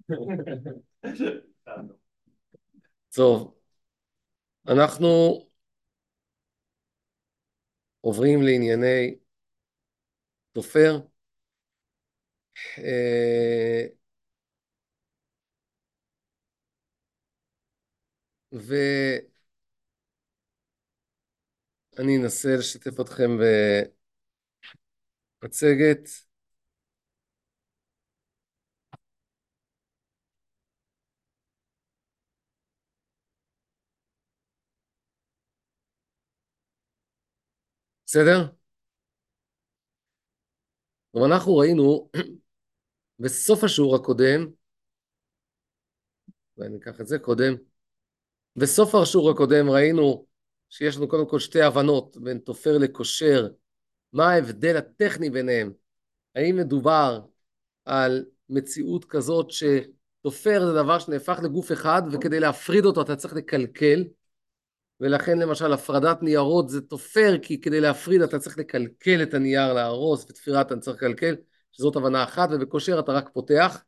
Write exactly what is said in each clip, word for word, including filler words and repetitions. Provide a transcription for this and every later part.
טוב, אנחנו עוברים לענייני תופר. אה, ואני אנסה לשתף אתכם במצגת. בסדר? ואנחנו ראינו בסוף השיעור הקודם, ואני אקח את זה קודם, בסוף השיעור הקודם ראינו שיש לנו קודם כל שתי הבנות בין תופר לקושר. מה ההבדל הטכני ביניהם? האם מדובר על מציאות כזאת שתופר זה דבר שנהפך לגוף אחד, וכדי להפריד אותו אתה צריך לקלקל, ולכן למשל הפרדת ניירות זה תופר, כי כדי להפריד אתה צריך לקלקל את הנייר, להרוס, ותפירה אתה צריך לקלקל, שזאת הבנה אחת, ובקושר אתה רק פותח.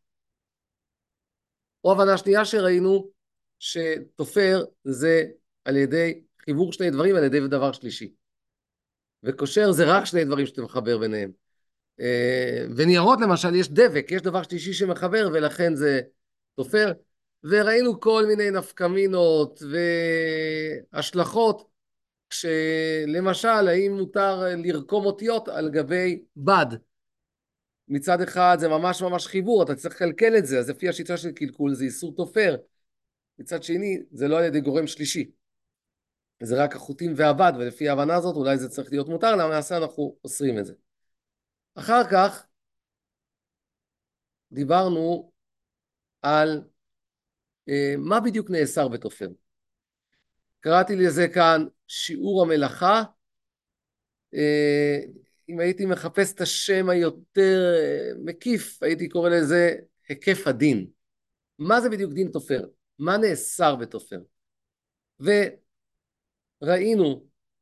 או הבנה שנייה שראינו, שתופר זה על ידי חיבור שני דברים על ידי דבר שלישי, וקושר זה רק שני דברים שאתה מחבר ביניהם. וניירות למשל יש דבק, יש דבר שלישי שמחבר, ולכן זה תופר. וראינו כל מיני נפקמינות והשלכות, כשלמשל האם מותר לרקום אותיות על גבי בד. מצד אחד זה ממש ממש חיבור, אתה צריך לקלקל את זה, אז לפי השיטה של קלקול זה איסור תופר. מצד שני זה לא על ידי גורם שלישי, זה רק החוטים והבד, ולפי ההבנה הזאת אולי זה צריך להיות מותר, למעשה אנחנו אוסרים את זה. אחר כך דיברנו על אה, מה בדיוק נאסר בתופר. קראתי לזה כאן שיעור המלאכה. אה, אם הייתי מחפש את השם היותר אה, מקיף, הייתי קורא לזה היקף הדין. מה זה בדיוק דין תופר? מה נאסר בתופר? וראינו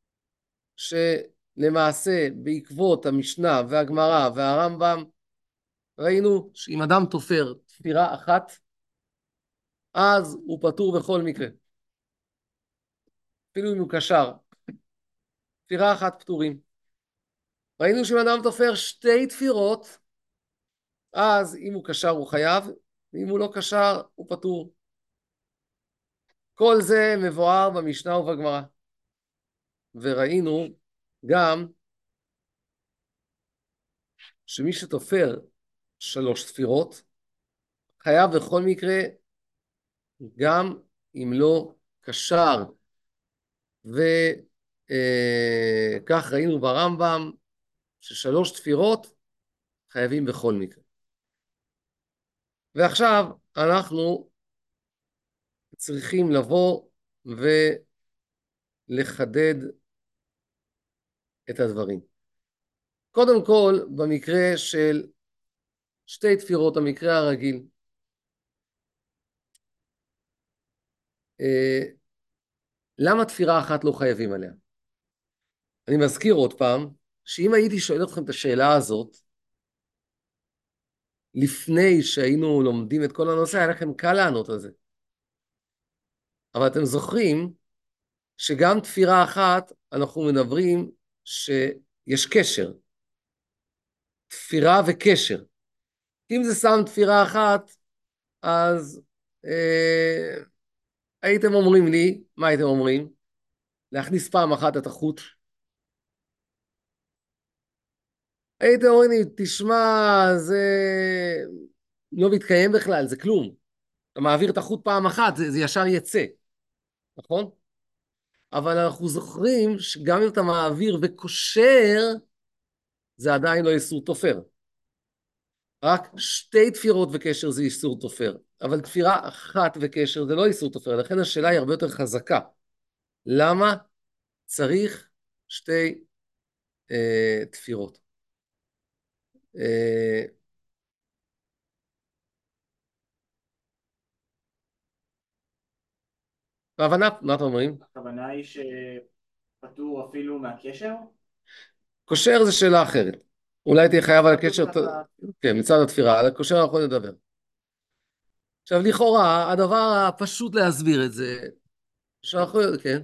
שלמעשה בעקבות המשנה והגמרא והרמב"ם, ראינו שאם אדם תופר תפירה אחת, אז הוא פטור בכל מקרה. אפילו אם הוא קשר, תפירה אחת פטורים. ראינו שאם אדם תופר שתי תפירות, אז אם הוא קשר הוא חייב, ואם הוא לא קשר הוא פטור. כל זה מבואר במשנה ובגמרא. וראינו גם שמי שתופר שלוש תפירות, חייב בכל מקרה, גם אם לא קשר. וכך ראינו ברמב"ם, ששלוש תפירות חייבים בכל מקרה. ועכשיו אנחנו צריכים לבוא ולחדד את הדברים. קודם כל, במקרה של שתי תפירות, המקרה הרגיל, אה, למה תפירה אחת לא חייבים עליה? אני מזכיר עוד פעם, שאם הייתי שואל אתכם את השאלה הזאת, לפני שהיינו לומדים את כל הנושא, היה לכם קל לענות על זה. אבל אתם זוכרים שגם תפירה אחת, אנחנו מדברים שיש קשר. תפירה וקשר. אם זה שם תפירה אחת, אז אה, הייתם אומרים לי, מה הייתם אומרים? להכניס פעם אחת את החוט. הייתם אומרים לי, תשמע, זה לא מתקיים בכלל, זה כלום. אתה מעביר את החוט פעם אחת, זה, זה ישר יצא, נכון? אבל אנחנו זוכרים שגם אם אתה מעביר וקושר, זה עדיין לא איסור תופר. רק שתי תפירות וקשר זה איסור תופר, אבל תפירה אחת וקשר זה לא איסור תופר, לכן השאלה היא הרבה יותר חזקה. למה צריך שתי אה, תפירות? אה, בהבנה, מה אתם אומרים? הכוונה היא שפטור אפילו מהקשר? קושר זה שאלה אחרת. אולי תהיה חייב על פטור הקשר, מצד ה... כן, מצד התפירה, על הקושר אנחנו נדבר. עכשיו, לכאורה, הדבר הפשוט להסביר את זה, שאנחנו, כן.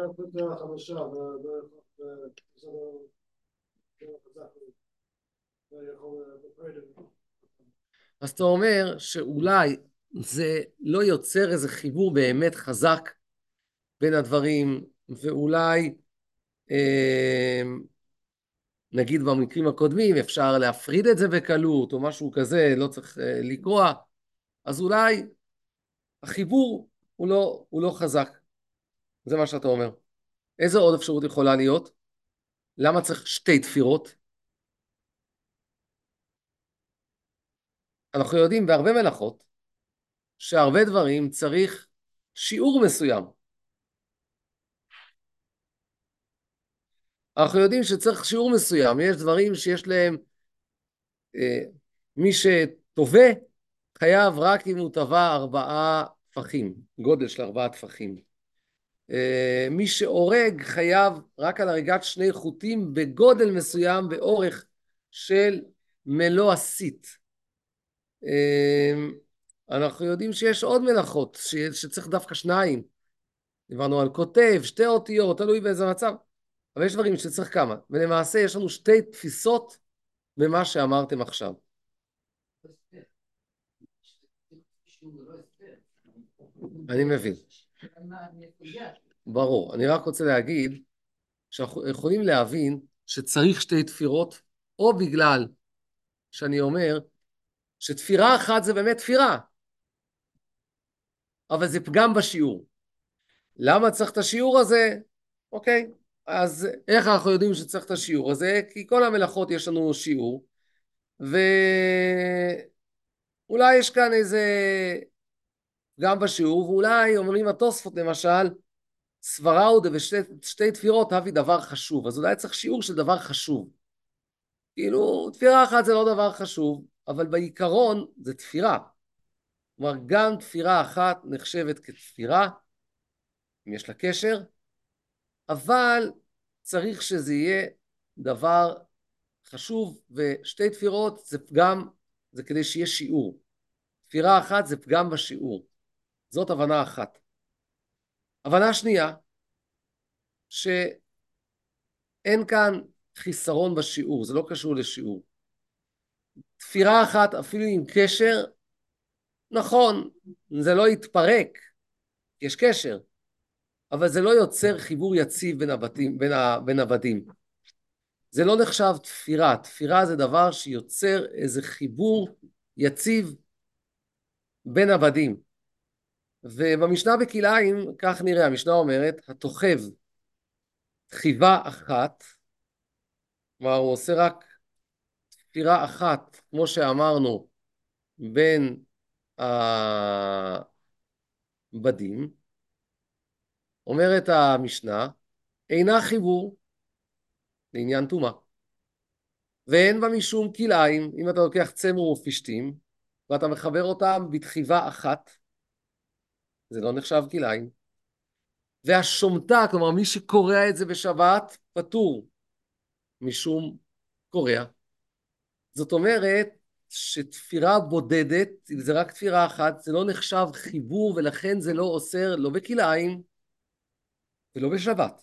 אז אתה אומר שאולי זה לא יוצר איזה חיבור באמת חזק בין הדברים, ואולי, אה, נגיד במקרים הקודמים, אפשר להפריד את זה בקלות, או משהו כזה, לא צריך אה, לקרוע, אז אולי החיבור הוא לא, הוא לא חזק. זה מה שאתה אומר. איזה עוד אפשרות יכולה להיות? למה צריך שתי תפירות? אנחנו יודעים בהרבה מלאכות, שהרבה דברים צריך שיעור מסוים. אנחנו יודעים שצריך שיעור מסוים, יש דברים שיש להם, אה, מי שטובה חייב רק אם הוא טבע ארבעה טפחים, גודל של ארבעה טפחים. אה, מי שהורג חייב רק על הריגת שני חוטים בגודל מסוים, באורך של מלוא הסיט. אה, אנחנו יודעים שיש עוד מלאכות, ש... שצריך דווקא שניים. דיברנו על כותב, שתי אותיות, תלוי באיזה מצב. אבל יש דברים שצריך כמה. ולמעשה יש לנו שתי תפיסות במה שאמרתם עכשיו. אני מבין. ברור. אני רק רוצה להגיד שאנחנו יכולים להבין שצריך שתי תפירות, או בגלל שאני אומר שתפירה אחת זה באמת תפירה, אבל זה פגם בשיעור. למה צריך את השיעור הזה? אוקיי, אז איך אנחנו יודעים שצריך את השיעור הזה? כי כל המלאכות יש לנו שיעור, ואולי יש כאן איזה גם בשיעור, ואולי אומרים התוספות למשל, סברה הוא ושתי תפירות הביא דבר חשוב, אז אולי צריך שיעור של דבר חשוב. כאילו, תפירה אחת זה לא דבר חשוב, אבל בעיקרון זה תפירה. כלומר, גם תפירה אחת נחשבת כתפירה, אם יש לה קשר, אבל צריך שזה יהיה דבר חשוב, ושתי תפירות זה פגם, זה כדי שיהיה שיעור. תפירה אחת זה פגם בשיעור. זאת הבנה אחת. הבנה שנייה, שאין כאן חיסרון בשיעור, זה לא קשור לשיעור. תפירה אחת, אפילו עם קשר, נכון, זה לא יתפרק, יש קשר, אבל זה לא יוצר חיבור יציב בין הבתים, בין, ה, בין הבדים. זה לא נחשב תפירה, תפירה זה דבר שיוצר איזה חיבור יציב בין הבדים. ובמשנה בכלאיים, כך נראה, המשנה אומרת, התוכב תחיבה אחת, כלומר הוא עושה רק תפירה אחת, כמו שאמרנו, בין הבדים, אומרת המשנה, אינה חיבור לעניין טומאה. ואין בה משום כלאיים, אם אתה לוקח צמר ופשתים, ואתה מחבר אותם בתחיבה אחת, זה לא נחשב כלאיים. והשומטה, כלומר מי שקורא את זה בשבת, פטור משום קורא. זאת אומרת שתפירה בודדת, אם זה רק תפירה אחת, זה לא נחשב חיבור, ולכן זה לא אוסר לא בכלאיים ולא בשבת.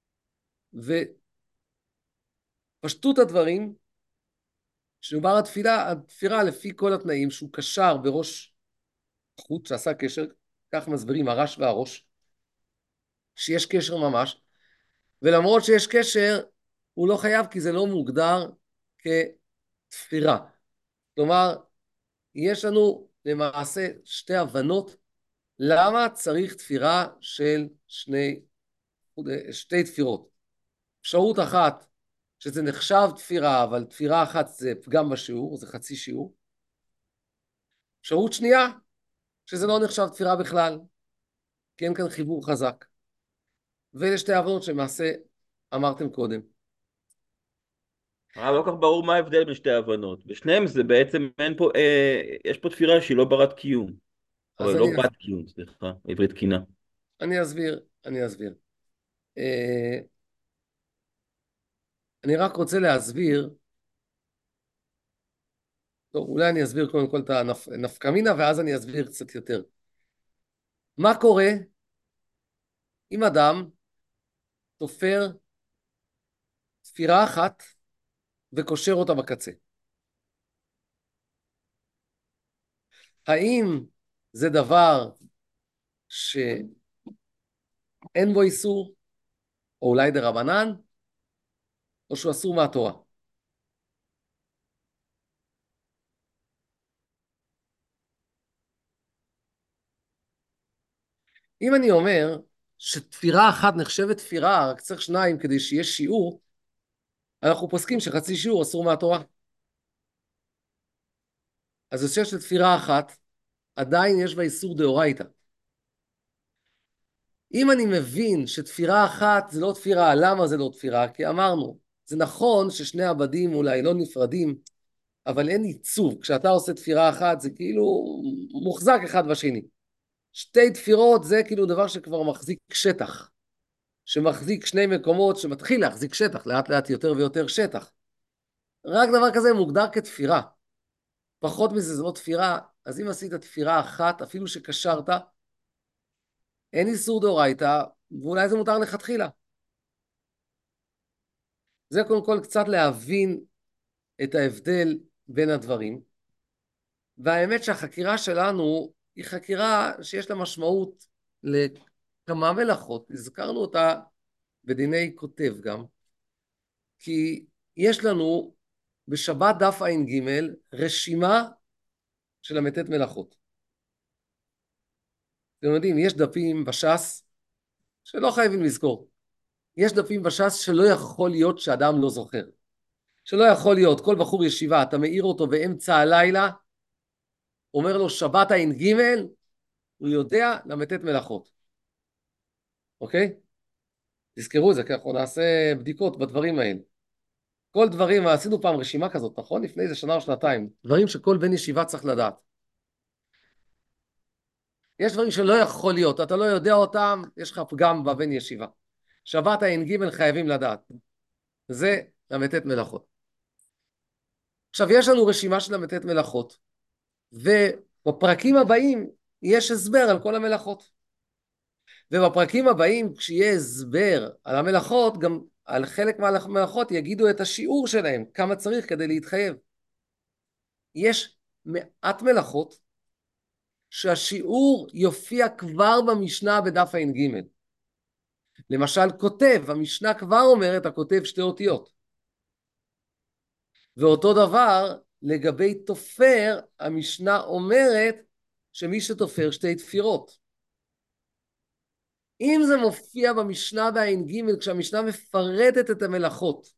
ופשטות הדברים, שנאמר התפילה, התפירה לפי כל התנאים, שהוא קשר בראש חוט שעשה קשר, כך מסבירים הרש והראש, שיש קשר ממש, ולמרות שיש קשר, הוא לא חייב כי זה לא מוגדר כתפירה. כלומר, יש לנו למעשה שתי הבנות, למה צריך תפירה של שני, שתי תפירות. אפשרות אחת, שזה נחשב תפירה, אבל תפירה אחת זה פגם בשיעור, זה חצי שיעור. אפשרות שנייה, שזה לא נחשב תפירה בכלל, כי אין כאן חיבור חזק. ואלה שתי הבנות שמעשה אמרתם קודם. הרב, לא כל כך ברור מה ההבדל בין שתי ההבנות. בשניהם זה בעצם, אין פה, אה, יש פה תפירה שהיא לא ברת קיום. אבל אז לא אני, בת קיום, סליחה, עברית תקינה. אני אסביר, אני אסביר. אה, אני רק רוצה להסביר, טוב, אולי אני אסביר קודם כל את הנפקא מינה, ואז אני אסביר קצת יותר. מה קורה אם אדם תופר תפירה אחת וקושר אותה בקצה? האם זה דבר שאין בו איסור, או אולי דרבנן, או שהוא אסור מהתורה? אם אני אומר שתפירה אחת נחשבת תפירה, רק צריך שניים כדי שיהיה שיעור, אנחנו פוסקים שחצי שיעור אסור מהתורה. אז זה שיש לתפירה אחת, עדיין יש בה איסור דאורייתא. אם אני מבין שתפירה אחת זה לא תפירה, למה זה לא תפירה? כי אמרנו, זה נכון ששני עבדים אולי לא נפרדים, אבל אין עיצוב. כשאתה עושה תפירה אחת זה כאילו מוחזק אחד בשני. שתי תפירות זה כאילו דבר שכבר מחזיק שטח, שמחזיק שני מקומות, שמתחיל להחזיק שטח, לאט לאט יותר ויותר שטח. רק דבר כזה מוגדר כתפירה. פחות מזה זה לא תפירה, אז אם עשית תפירה אחת, אפילו שקשרת, אין איסור דאורייתא, ואולי זה מותר לכתחילה. זה קודם כל קצת להבין את ההבדל בין הדברים. והאמת שהחקירה שלנו היא חקירה שיש לה משמעות לכמה מלאכות. הזכרנו אותה בדיני כותב גם, כי יש לנו בשבת דף ע"ג רשימה של המתת מלאכות. אתם יודעים, יש דפים בש"ס שלא חייבים לזכור. יש דפים בש"ס שלא יכול להיות שאדם לא זוכר. שלא יכול להיות, כל בחור ישיבה, אתה מעיר אותו באמצע הלילה, אומר לו שבת ע"ג, הוא יודע למתת מלאכות. אוקיי? תזכרו את זה, כי אנחנו נעשה בדיקות בדברים האלה. כל דברים, עשינו פעם רשימה כזאת, נכון? לפני איזה שנה או שנתיים. דברים שכל בן ישיבה צריך לדעת. יש דברים שלא יכול להיות, אתה לא יודע אותם, יש לך פגם בבן ישיבה. שבת ע"ג חייבים לדעת. זה למתת מלאכות. עכשיו, יש לנו רשימה של המתת מלאכות, ובפרקים הבאים יש הסבר על כל המלאכות. ובפרקים הבאים, כשיהיה הסבר על המלאכות, גם על חלק מהמלאכות יגידו את השיעור שלהם, כמה צריך כדי להתחייב. יש מעט מלאכות שהשיעור יופיע כבר במשנה בדף ע"ג. למשל כותב, המשנה כבר אומרת, הכותב שתי אותיות. ואותו דבר לגבי תופר, המשנה אומרת שמי שתופר שתי תפירות. אם זה מופיע במשנה בע"ג, כשהמשנה מפרטת את המלאכות,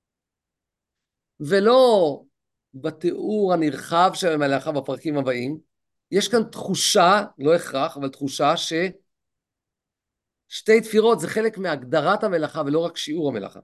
ולא בתיאור הנרחב של המלאכה בפרקים הבאים, יש כאן תחושה, לא הכרח, אבל תחושה ששתי תפירות זה חלק מהגדרת המלאכה ולא רק שיעור המלאכה.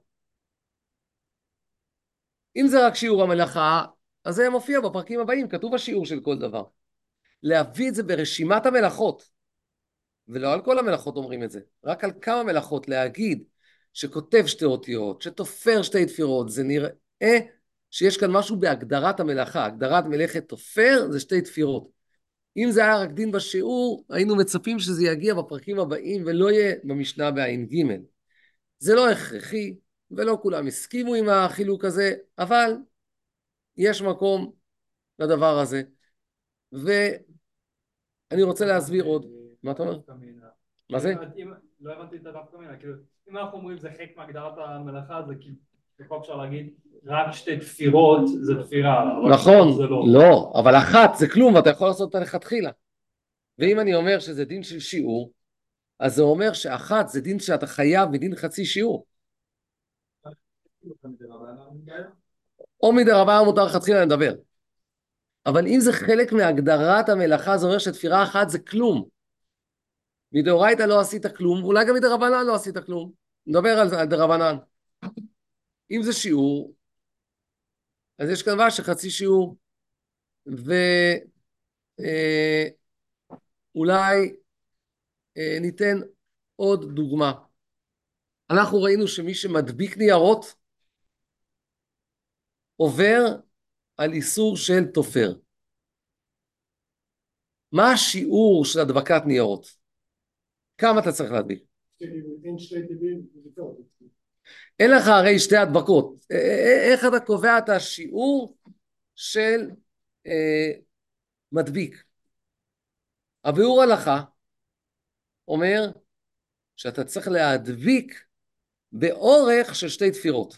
אם זה רק שיעור המלאכה, אז זה מופיע בפרקים הבאים, כתוב השיעור של כל דבר. להביא את זה ברשימת המלאכות, ולא על כל המלאכות אומרים את זה, רק על כמה מלאכות להגיד שכותב שתי אותיות, שתופר שתי תפירות, זה נראה שיש כאן משהו בהגדרת המלאכה, הגדרת מלאכת תופר זה שתי תפירות. אם זה היה רק דין בשיעור, היינו מצפים שזה יגיע בפרקים הבאים ולא יהיה במשנה בע"ג. זה לא הכרחי, ולא כולם הסכימו עם החילוק הזה, אבל יש מקום לדבר הזה. ואני רוצה להסביר עוד. מה אתה אומר? מה זה? לא הבנתי את הדף קמינה, כאילו, אם אנחנו אומרים זה חלק מהגדרת המלאכה, זה כאילו, יכול אפשר להגיד, רק שתי תפירות זה תפירה. נכון, לא, אבל אחת זה כלום, ואתה יכול לעשות אותה לכתחילה. ואם אני אומר שזה דין של שיעור, אז זה אומר שאחת זה דין שאתה חייב מדין חצי שיעור. או מדרבנן מותר לכתחילה נדבר. אבל אם זה חלק מהגדרת המלאכה, זה אומר שתפירה אחת זה כלום. מדאורייתא לא עשית כלום, ואולי גם מדרבנן לא עשית כלום. נדבר על, על דרבנן. אם זה שיעור, אז יש כאן משהו חצי שיעור, ואולי אה, ניתן עוד דוגמה. אנחנו ראינו שמי שמדביק ניירות, עובר על איסור של תופר. מה השיעור של הדבקת ניירות? כמה אתה צריך להדביק? אין לך הרי שתי הדבקות. איך אתה קובע את השיעור של אה, מדביק? הביאור הלכה אומר שאתה צריך להדביק באורך של שתי תפירות.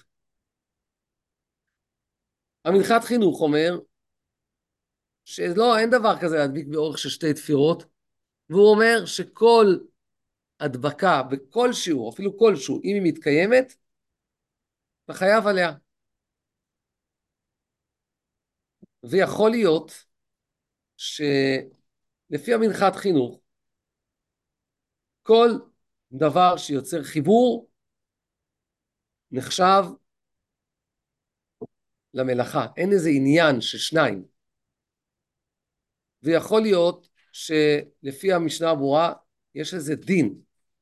המנחת חינוך אומר שלא, אין דבר כזה להדביק באורך של שתי תפירות, והוא אומר שכל הדבקה בכל שיעור, אפילו כלשהו, אם היא מתקיימת, אתה חייב עליה. ויכול להיות שלפי המנחת חינוך, כל דבר שיוצר חיבור נחשב למלאכה. אין איזה עניין של שניים. ויכול להיות שלפי המשנה הברורה יש איזה דין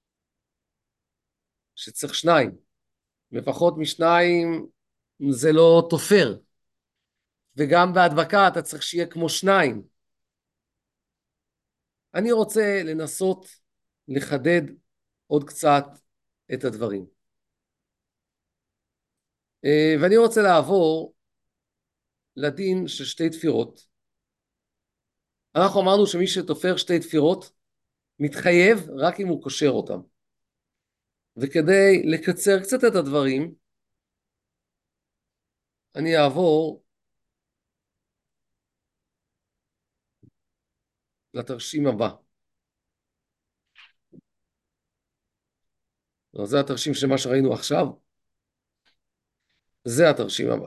שצריך שניים. לפחות משניים זה לא תופר. וגם בהדבקה אתה צריך שיהיה כמו שניים. אני רוצה לנסות לחדד עוד קצת את הדברים. ואני רוצה לעבור לדין של שתי תפירות. אנחנו אמרנו שמי שתופר שתי תפירות מתחייב רק אם הוא קושר אותם. וכדי לקצר קצת את הדברים, אני אעבור לתרשים הבא. לא, זה התרשים של מה שראינו עכשיו. זה התרשים הבא.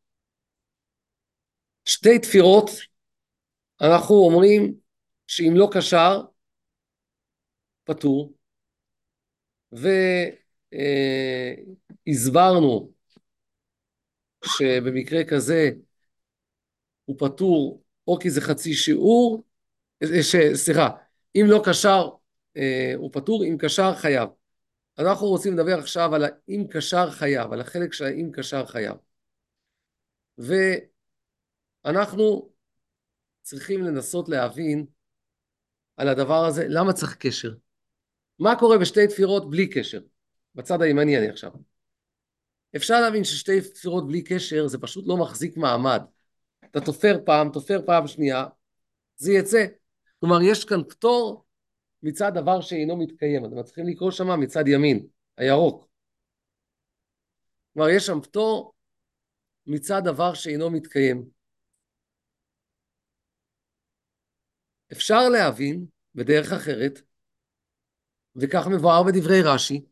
שתי תפירות, אנחנו אומרים שאם לא קשר, פטור. והסברנו שבמקרה כזה הוא פטור או כי זה חצי שיעור, ש... סליחה, אם לא קשר הוא פטור, אם קשר חייב. אנחנו רוצים לדבר עכשיו על האם קשר חייב, על החלק של האם קשר חייב. ואנחנו צריכים לנסות להבין על הדבר הזה, למה צריך קשר? מה קורה בשתי תפירות בלי קשר? בצד הימני אני עכשיו. אפשר להבין ששתי תפירות בלי קשר זה פשוט לא מחזיק מעמד. אתה תופר פעם, תופר פעם שנייה, זה יצא. כלומר, יש כאן פטור מצד דבר שאינו מתקיים. אתם צריכים לקרוא שם מצד ימין, הירוק. כלומר, יש שם פטור מצד דבר שאינו מתקיים. אפשר להבין בדרך אחרת, וכך מבואר בדברי רש"י,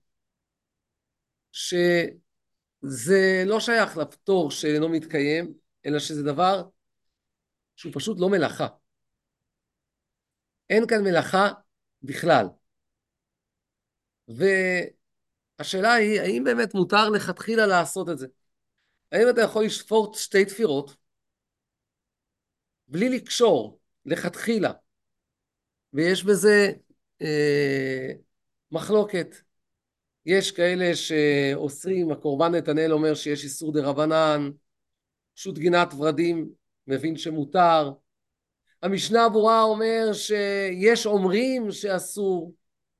שזה לא שייך לפטור שאינו מתקיים, אלא שזה דבר שהוא פשוט לא מלאכה. אין כאן מלאכה בכלל. והשאלה היא, האם באמת מותר לכתחילה לעשות את זה? האם אתה יכול לשפור שתי תפירות, בלי לקשור, לכתחילה? ויש בזה אה, מחלוקת. יש כאלה שאוסרים, הקורבן נתנאל אומר שיש איסור דרבנן, פשוט גינת ורדים מבין שמותר. המשנה הברורה אומר שיש אומרים שאסור,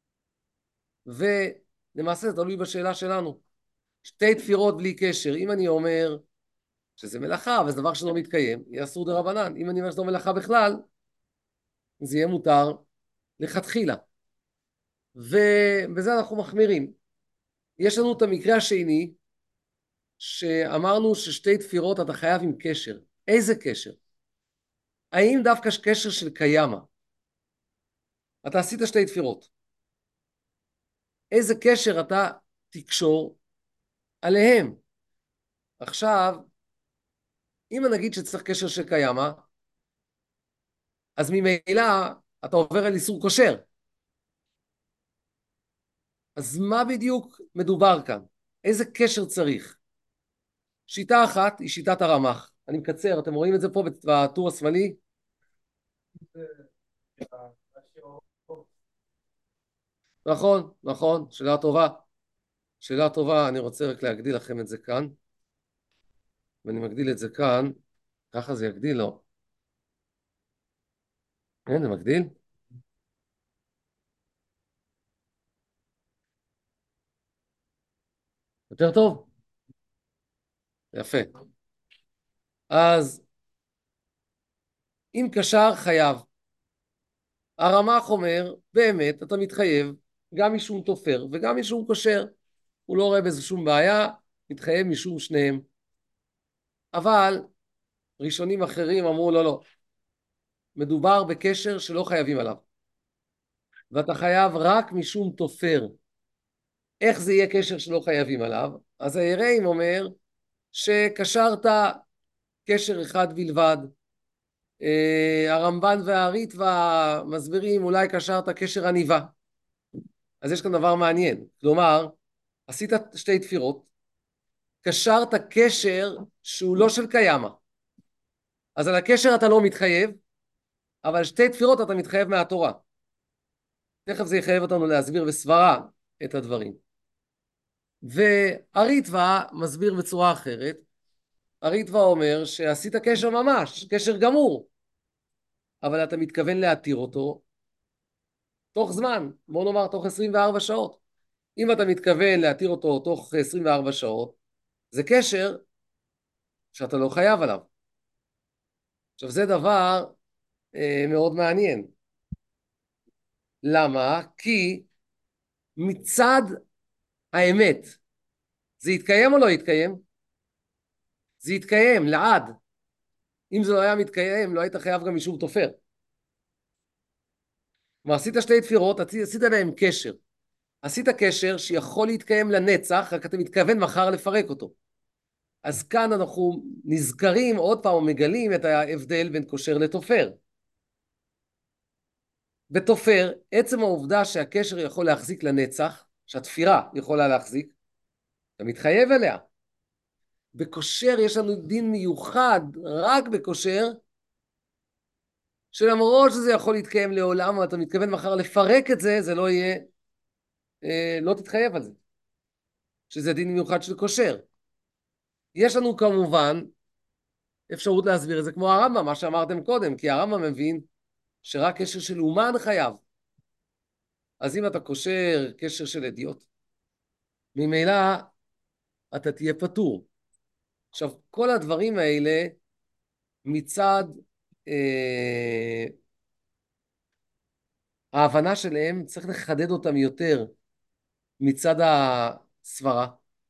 ולמעשה זה תלוי בשאלה שלנו. שתי תפירות בלי קשר, אם אני אומר שזה מלאכה, אבל זה דבר שלא מתקיים, יהיה אסור דרבנן. אם אני אומר שזה לא מלאכה בכלל, זה יהיה מותר לכתחילה. ובזה אנחנו מחמירים. יש לנו את המקרה השני, שאמרנו ששתי תפירות אתה חייב עם קשר. איזה קשר? האם דווקא קשר של קיימה? אתה עשית שתי תפירות. איזה קשר אתה תקשור עליהם? עכשיו, אם נגיד שצריך קשר של קיימה, אז ממילא אתה עובר על איסור קושר. אז מה בדיוק מדובר כאן? איזה קשר צריך? שיטה אחת היא שיטת הרמ"ח. אני מקצר, אתם רואים את זה פה בטור השמאלי? נכון, נכון, שאלה טובה. שאלה טובה, אני רוצה רק להגדיל לכם את זה כאן. ואני מגדיל את זה כאן, ככה זה יגדיל, לא. כן, זה מגדיל. יותר טוב. יפה. אז אם קשר חייב, הרמ"ח אומר, באמת אתה מתחייב גם משום תופר וגם משום קושר. הוא לא רואה בזה שום בעיה, מתחייב משום שניהם. אבל ראשונים אחרים אמרו לא, לא. מדובר בקשר שלא חייבים עליו. ואתה חייב רק משום תופר. איך זה יהיה קשר שלא חייבים עליו? אז היראים אומר שקשרת קשר אחד בלבד. הרמב"ן והריטב"א מסבירים אולי קשרת קשר עניבה. אז יש כאן דבר מעניין. כלומר, עשית שתי תפירות, קשרת קשר שהוא לא של קיימא. אז על הקשר אתה לא מתחייב, אבל על שתי תפירות אתה מתחייב מהתורה. תכף זה יחייב אותנו להסביר בסברה את הדברים. והריטב"א מסביר בצורה אחרת. הריטב"א אומר שעשית קשר ממש, קשר גמור, אבל אתה מתכוון להתיר אותו תוך זמן, בוא נאמר תוך עשרים וארבע שעות. אם אתה מתכוון להתיר אותו תוך עשרים וארבע שעות, זה קשר שאתה לא חייב עליו. עכשיו זה דבר אה, מאוד מעניין. למה? כי מצד האמת, זה יתקיים או לא יתקיים? זה יתקיים לעד. אם זה לא היה מתקיים, לא היית חייב גם משום תופר. כלומר, עשית שתי תפירות, עשית להם קשר. עשית קשר שיכול להתקיים לנצח, רק אתה מתכוון מחר לפרק אותו. אז כאן אנחנו נזכרים עוד פעם ומגלים את ההבדל בין קושר לתופר. בתופר, עצם העובדה שהקשר יכול להחזיק לנצח, שהתפירה יכולה להחזיק, אתה מתחייב אליה. בקושר יש לנו דין מיוחד, רק בקושר, שלמרות שזה יכול להתקיים לעולם, ואתה מתכוון מחר לפרק את זה, זה לא יהיה, אה, לא תתחייב על זה. שזה דין מיוחד של קושר. יש לנו כמובן אפשרות להסביר את זה כמו הרמב"ם, מה שאמרתם קודם, כי הרמב"ם מבין שרק קשר של אומן חייב. אז אם אתה קושר קשר של אדיוט, ממילא אתה תהיה פטור. עכשיו, כל הדברים האלה מצד אה, ההבנה שלהם, צריך לחדד אותם יותר מצד הסברה.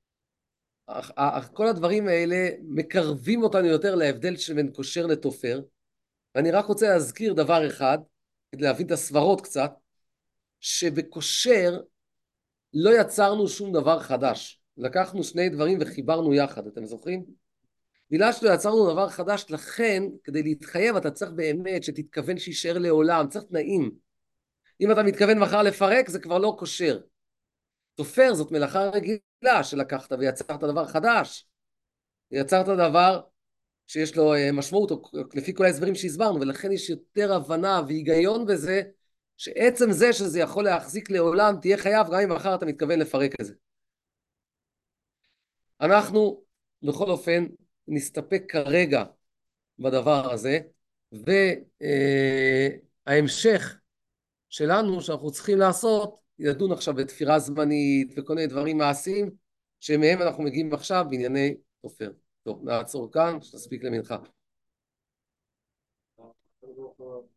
כל הדברים האלה מקרבים אותנו יותר להבדל שבין קושר לתופר, ואני רק רוצה להזכיר דבר אחד, כדי להבין את הסברות קצת, שבקושר לא יצרנו שום דבר חדש. לקחנו שני דברים וחיברנו יחד, אתם זוכרים? בגלל שלא יצרנו דבר חדש, לכן, כדי להתחייב, אתה צריך באמת שתתכוון שישאר לעולם, צריך תנאים. אם אתה מתכוון מחר לפרק, זה כבר לא קושר. תופר זאת מלאכה רגילה שלקחת ויצרת דבר חדש. יצרת דבר שיש לו משמעות, או לפי כל ההסברים שהסברנו, ולכן יש יותר הבנה והיגיון בזה, שעצם זה שזה יכול להחזיק לעולם, תהיה חייב גם אם מחר אתה מתכוון לפרק את זה. אנחנו, בכל אופן, נסתפק כרגע בדבר הזה, וההמשך שלנו שאנחנו צריכים לעשות, ידון עכשיו בתפירה זמנית וכל מיני דברים מעשיים, שמהם אנחנו מגיעים עכשיו בענייני תופר. טוב, נעצור כאן, שתספיק למנחה.